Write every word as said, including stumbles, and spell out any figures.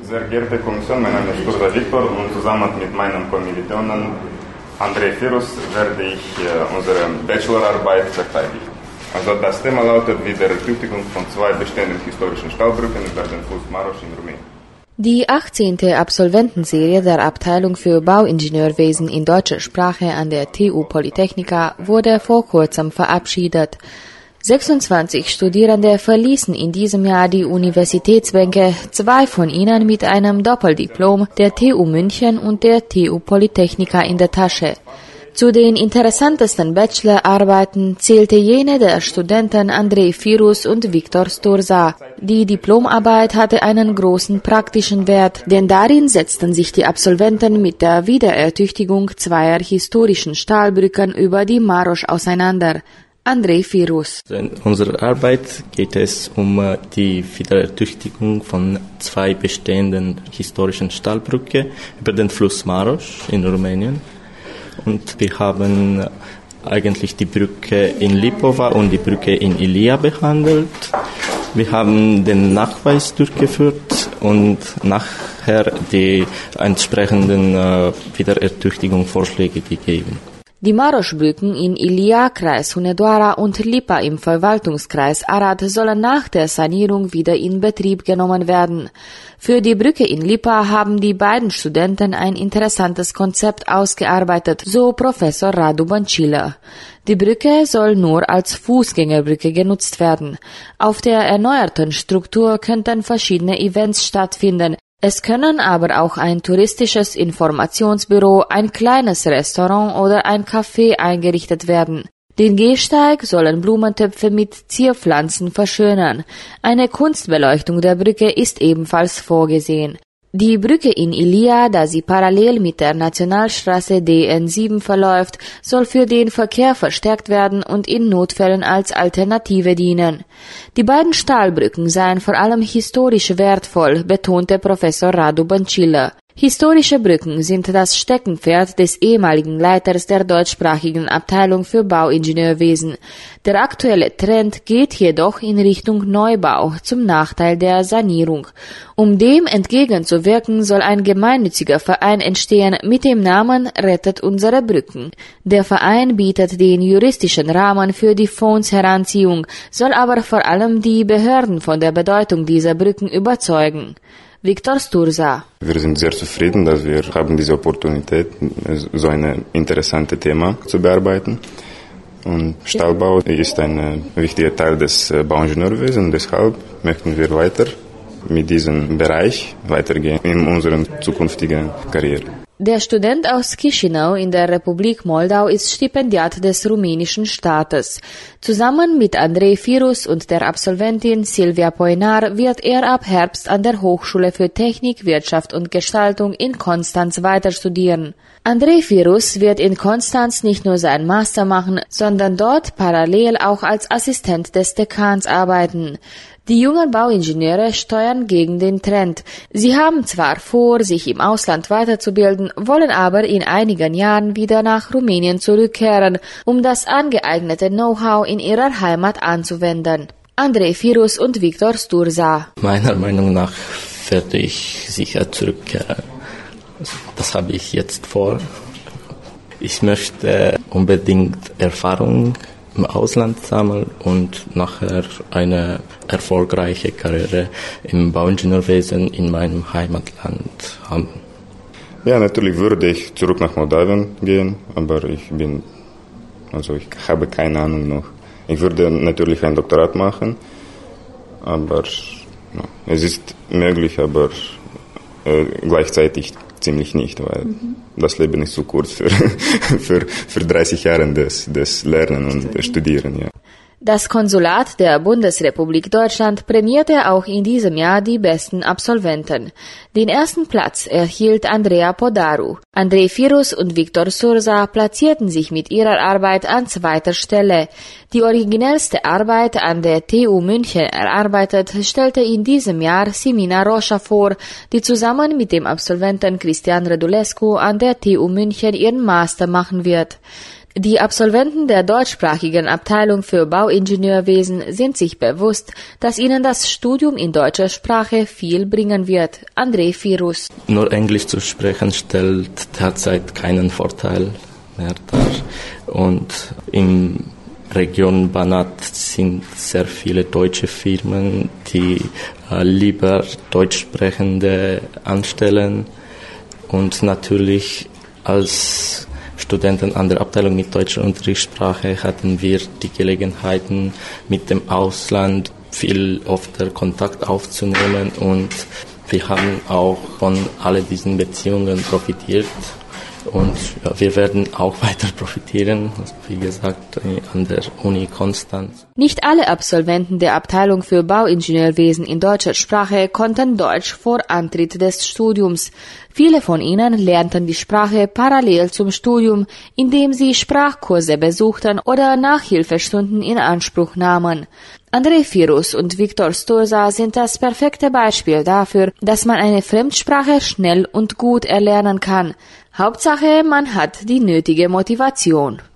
Sehr geehrte Kommission, mein Name ist Sturza Viktor und zusammen mit meinem Kommilitonen Andrei Firus werde ich äh, unsere Bachelorarbeit verteidigen. Also das Thema lautet Wiederertüchtigung von zwei bestehenden historischen Stahlbrücken über den Fluss Maros in Rumänien. Die achtzehnte Absolventenserie der Abteilung für Bauingenieurwesen in deutscher Sprache an der T U Polytechnica wurde vor kurzem verabschiedet. sechsundzwanzig Studierende verließen in diesem Jahr die Universitätsbänke, zwei von ihnen mit einem Doppeldiplom der T U München und der T U Polytechnica in der Tasche. Zu den interessantesten Bachelorarbeiten zählte jene der Studenten Andrei Firus und Viktor Sturza. Die Diplomarbeit hatte einen großen praktischen Wert, denn darin setzten sich die Absolventen mit der Wiederertüchtigung zweier historischen Stahlbrücken über die Maros auseinander. Andrei Firus. In unserer Arbeit geht es um die Wiederertüchtigung von zwei bestehenden historischen Stahlbrücken über den Fluss Maros in Rumänien. Und wir haben eigentlich die Brücke in Lipova und die Brücke in Ilia behandelt. Wir haben den Nachweis durchgeführt und nachher die entsprechenden äh, Wiederertüchtigungsvorschläge gegeben. Die Maros-Brücken in Ilia, Kreis Hunedoara und Lipa im Verwaltungskreis Arad sollen nach der Sanierung wieder in Betrieb genommen werden. Für die Brücke in Lipa haben die beiden Studenten ein interessantes Konzept ausgearbeitet, so Professor Radu Bancila. Die Brücke soll nur als Fußgängerbrücke genutzt werden. Auf der erneuerten Struktur könnten verschiedene Events stattfinden. Es können aber auch ein touristisches Informationsbüro, ein kleines Restaurant oder ein Café eingerichtet werden. Den Gehsteig sollen Blumentöpfe mit Zierpflanzen verschönern. Eine Kunstbeleuchtung der Brücke ist ebenfalls vorgesehen. Die Brücke in Ilia, da sie parallel mit der Nationalstraße D N sieben verläuft, soll für den Verkehr verstärkt werden und in Notfällen als Alternative dienen. Die beiden Stahlbrücken seien vor allem historisch wertvoll, betonte Professor Radu Bancila. Historische Brücken sind das Steckenpferd des ehemaligen Leiters der deutschsprachigen Abteilung für Bauingenieurwesen. Der aktuelle Trend geht jedoch in Richtung Neubau zum Nachteil der Sanierung. Um dem entgegenzuwirken, soll ein gemeinnütziger Verein entstehen mit dem Namen Rettet unsere Brücken. Der Verein bietet den juristischen Rahmen für die Fondsheranziehung, soll aber vor allem die Behörden von der Bedeutung dieser Brücken überzeugen. Viktor Sturza. Wir sind sehr zufrieden, dass wir haben diese Opportunität, so ein interessantes Thema zu bearbeiten. Und Stahlbau ist ein wichtiger Teil des Bauingenieurwesens, deshalb möchten wir weiter mit diesem Bereich weitergehen in unserer zukünftigen Karriere. Der Student aus Chișinău in der Republik Moldau ist Stipendiat des rumänischen Staates. Zusammen mit Andrei Firus und der Absolventin Silvia Poinar wird er ab Herbst an der Hochschule für Technik, Wirtschaft und Gestaltung in Konstanz weiter studieren. Andrei Firus wird in Konstanz nicht nur seinen Master machen, sondern dort parallel auch als Assistent des Dekans arbeiten. Die jungen Bauingenieure steuern gegen den Trend. Sie haben zwar vor, sich im Ausland weiterzubilden, wollen aber in einigen Jahren wieder nach Rumänien zurückkehren, um das angeeignete Know-how in ihrer Heimat anzuwenden. Andrei Firus und Viktor Sturza. Meiner Meinung nach werde ich sicher zurückkehren. Das habe ich jetzt vor. Ich möchte unbedingt Erfahrung im Ausland sammeln und nachher eine erfolgreiche Karriere im Bauingenieurwesen in meinem Heimatland haben. Ja, natürlich würde ich zurück nach Moldawien gehen, aber ich bin, also ich habe keine Ahnung noch. Ich würde natürlich ein Doktorat machen, aber no, es ist möglich, aber äh, gleichzeitig ziemlich nicht, weil mhm. das Leben ist zu kurz für, für, für dreißig Jahre des, des Lernen und des Studieren, ja. Das Konsulat der Bundesrepublik Deutschland prämierte auch in diesem Jahr die besten Absolventen. Den ersten Platz erhielt Andreea Podaru. Andrei Firus und Viktor Sturza platzierten sich mit ihrer Arbeit an zweiter Stelle. Die originellste Arbeit an der T U München erarbeitet, stellte in diesem Jahr Simina Roșa vor, die zusammen mit dem Absolventen Cristian Rădulescu an der T U München ihren Master machen wird. Die Absolventen der deutschsprachigen Abteilung für Bauingenieurwesen sind sich bewusst, dass ihnen das Studium in deutscher Sprache viel bringen wird. Andrei Firus. Nur Englisch zu sprechen stellt derzeit keinen Vorteil mehr dar. Und im Region Banat sind sehr viele deutsche Firmen, die äh, lieber Deutschsprechende anstellen. Und natürlich als Studenten an der Abteilung mit deutscher Unterrichtssprache hatten wir die Gelegenheiten, mit dem Ausland viel öfter Kontakt aufzunehmen und wir haben auch von all diesen Beziehungen profitiert und ja, wir werden auch weiter profitieren, wie gesagt, an der Uni Konstanz. Nicht alle Absolventen der Abteilung für Bauingenieurwesen in deutscher Sprache konnten Deutsch vor Antritt des Studiums. Viele von ihnen lernten die Sprache parallel zum Studium, indem sie Sprachkurse besuchten oder Nachhilfestunden in Anspruch nahmen. Andrei Firus und Viktor Sturza sind das perfekte Beispiel dafür, dass man eine Fremdsprache schnell und gut erlernen kann. Hauptsache, man hat die nötige Motivation.